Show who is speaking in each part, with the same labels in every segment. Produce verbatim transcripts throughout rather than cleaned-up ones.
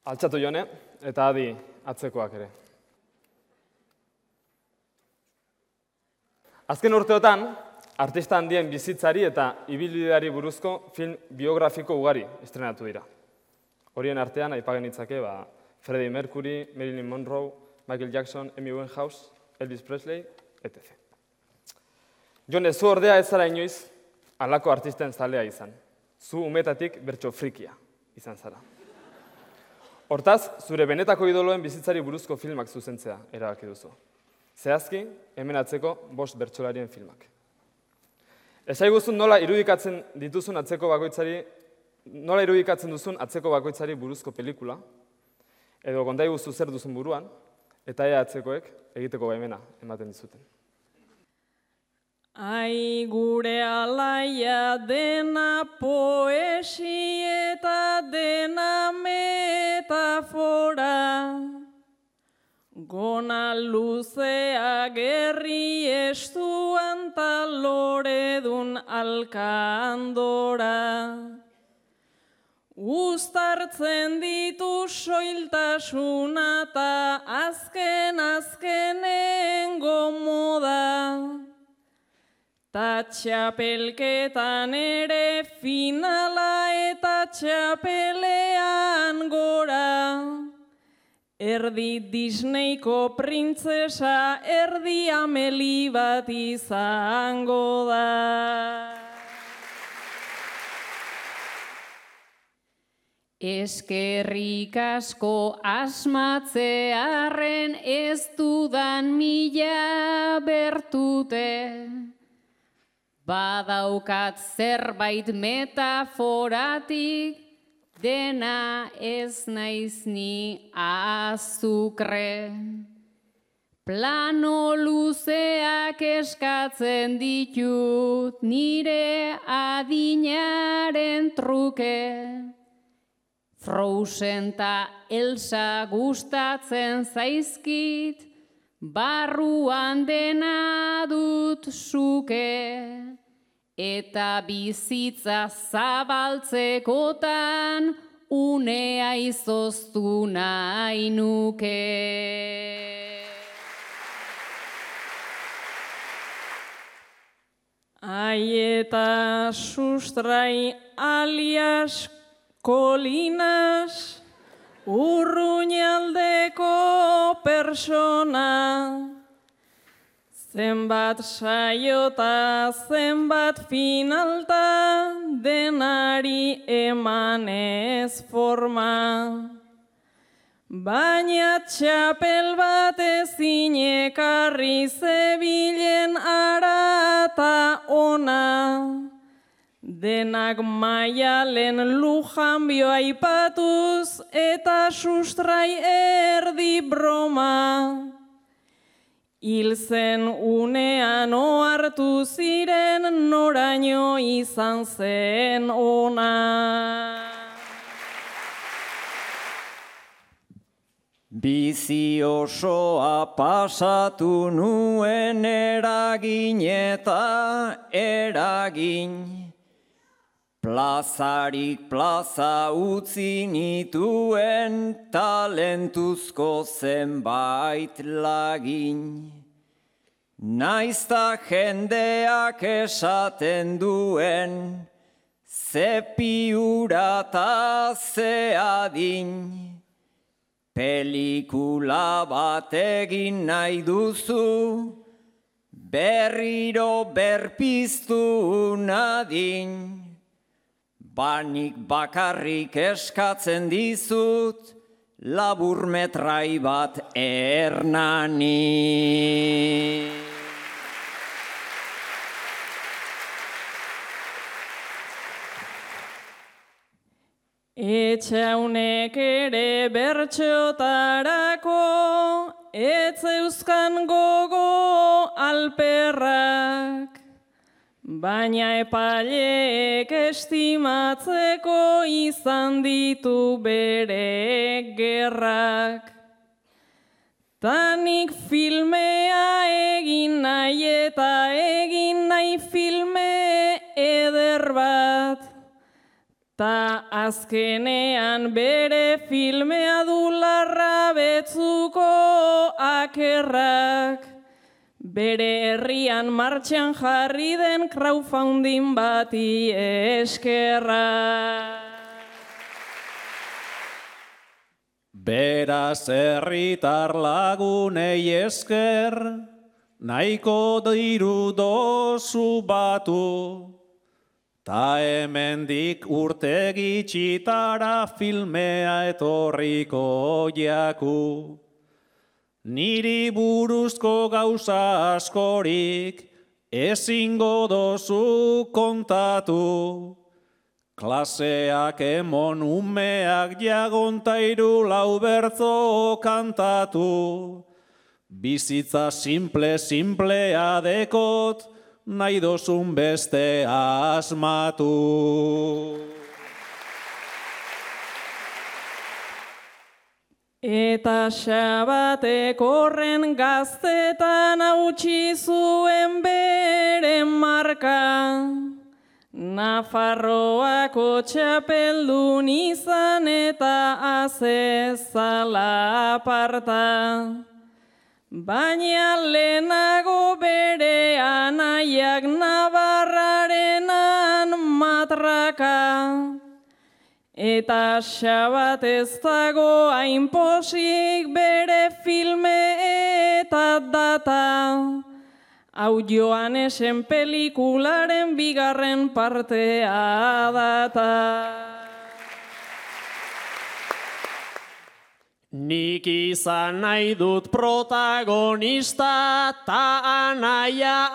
Speaker 1: Altxatu Jone, eta adi atzekoak ere. Azken urteotan, artista handien bizitzari eta ibilbideari buruzko film biografiko ugari estrenatu dira. Horien artean, aipagen itzake, ba, Freddie Mercury, Marilyn Monroe, Michael Jackson, Amy Winehouse, Elvis Presley, et cetera. Jone, zu ordea ez zara inoiz halako artisten zalea izan. Zu umetatik bertso frikia izan zara. Hortaz, zure benetako idoloen bizitzari buruzko filmak zuzentzea erabaki duzu. Zehazki, hemen atzeko bost bertsolarien filmak. Esaiguzun nola irudikatzen dituzun atzeko bakoitzari, nola irudikatzen duzun atzeko bakoitzari buruzko pelikula, edo kontaiguzu zer duzun buruan, eta ea atzekoek egiteko baimena ematen dizuten.
Speaker 2: Ai gure alaia dena poesi eta dena metafora, gona luzea gerri estuan ta loredun alkandora. Uztartzen ditu soiltasuna ta azken azkenengo moda. Ta txapelketan ere finala eta txapelean gora. Erdi Disneyko printzesa, erdi Ameli bat izango da. Eskerrik asko asmatzearren ez dudan mila bertute. Badaukat zerbait metaforatik, dena ez naiz ni azukre. Plano luzeak eskatzen ditut nire adinaren truke. Frozen ta Elsa gustatzen zaizkit, barruan dena dut suke. Eta bizitza zabaltzekotan unea izoztu nahi nuke. Ai eta sustrai alias Kolinas, Urruñaldeko persona. Zenbat saiota, zenbat finalta, denari emanez forma. Baina txapel bat ezin ekarri zebilen arata ona. Denak Maialen Lujanbio aipatuz eta sustrai erdi broma. Hil zen unean ohartu ziren noraino izan zen ona.
Speaker 3: Bizi osoa pasatu nuen eragin eta eragin. Plazarik plaza utzi nituen talentuzko zenbait lagin. Naizta jendeak esaten duen, ze piura ta ze adin. Pelikula bat egin nahi duzu, berriro berpiztu nadin. Banik bakarrik eskatzen dizut, laburmetrai bat ernani.
Speaker 2: Etxaunek ere bertxotarako, ez euskan gogo alperrak. Baina epaileek estimatzeko izan ditu bere gerrak. Tanik filmea egin nahi eta egin nahi filme eder bat. Ta azkenean bere filmea bakerrak, bere herrian martxan jarri den crowdfunding bati eskerrak.
Speaker 4: Beraz herritar lagunei esker, nahiko diru dozu batu, ta hemendik urte gitxitara filmea etorriko jaku. Niri buruzko gauza askorik ezingo dozu kontatu, klaseak emon umeak jagontairu lau bertzo kantatu. Bizitza simple, simplea dekot, nahi dozun beste asmatu.
Speaker 2: Eta Xabatek horren gaztetan hautsi zuen bere marka, Nafarroako txapeldun izan eta azezala aparta. Baina lehenago bere anaiak Navarrarenan matraka. Eta Xabat ez dago hainposik bere filme eta data. Hau Joanesen pelikularen bigarren partea data.
Speaker 5: Nik izan nahi dut protagonista ta anaia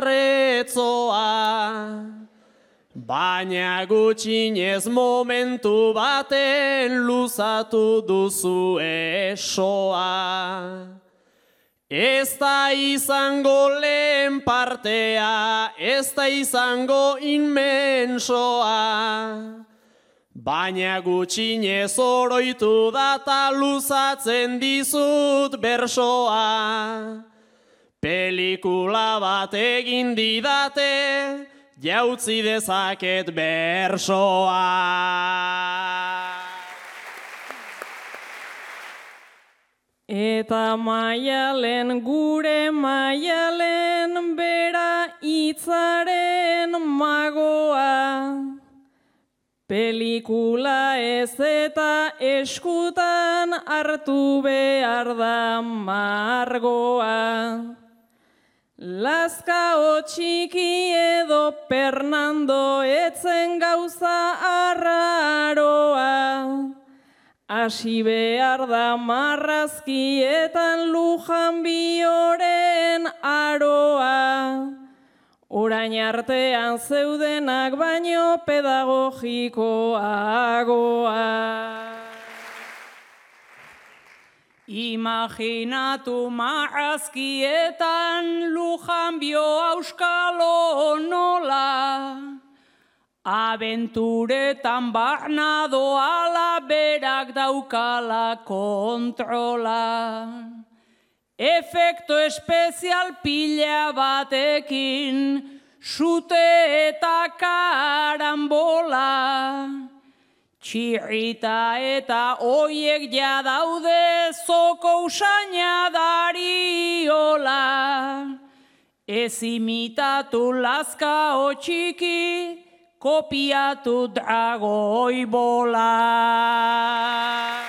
Speaker 5: atretzoa. Baina gutxinez momentu baten luzatu duzu esoa. Ez da izango lehen partea, ez da izango inmensoa. Baina gutxinez oroitu data luzatzen dizut bersoa. Pelikula bat egin didate, jautzi dezaket bersoa.
Speaker 2: Eta Maialen, gure Maialen, bera hitzaren magoa. Pelikula ez eta eskutan hartu behar da margoa. Lazkao txiki edo Fernando etzen gauza arraroa. Hasi behar da marrazkietan Lujan Bioren aroa. Orain artean zeudenak baino pedagogikoagoa.
Speaker 6: Imaginatu marrazkietan Lujan Bio auskalo nola. Abenturetan barna doala berak daukala kontrola. Efekto espezial pila batekin, sute eta karambola. Txirrita eta oiek ja daude zoko usaina dariola. Ez imitatu Lazkao txiki, kopiatu dragoi bola.